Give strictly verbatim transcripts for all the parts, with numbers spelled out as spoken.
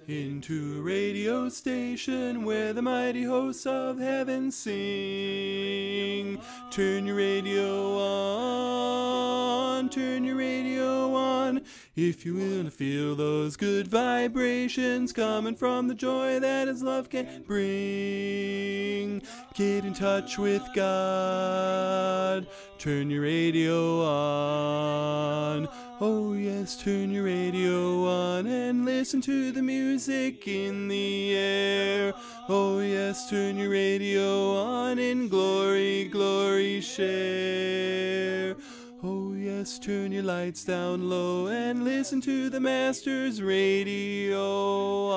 into a radio station where the mighty hosts of heaven sing. Turn your radio on, turn your radio on, if you want to feel those good vibrations coming from the joy that His love can bring. Get in touch with God, turn your radio on. Oh yes, turn your radio on and listen to the music in the air. Oh yes, turn your radio on in glory, glory share. Oh yes, turn your lights down low and listen to the Master's radio.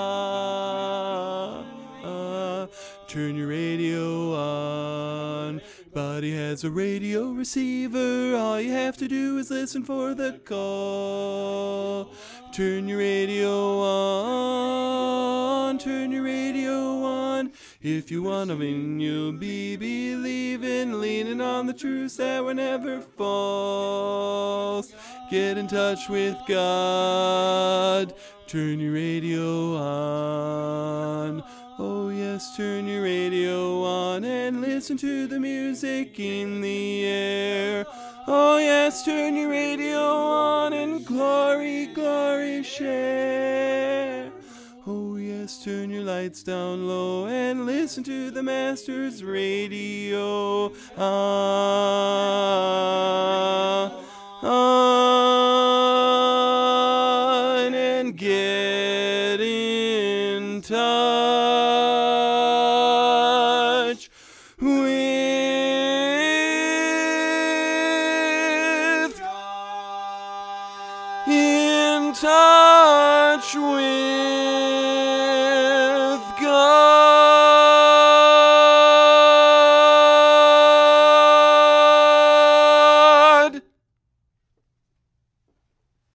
Ah, ah, turn your radio on. Buddy has a radio receiver, all you have to do is listen for the call. Turn your radio on, turn your radio on. If you want to win, you'll be believing, leaning on the truths that were never false. Get in touch with God, turn your radio on. Oh yes, turn your radio on and listen to the music in the air. Oh yes, turn your radio on and glory, glory share. Oh yes, turn your lights down low and listen to the Master's radio. Ah, on and get in touch with God. In touch with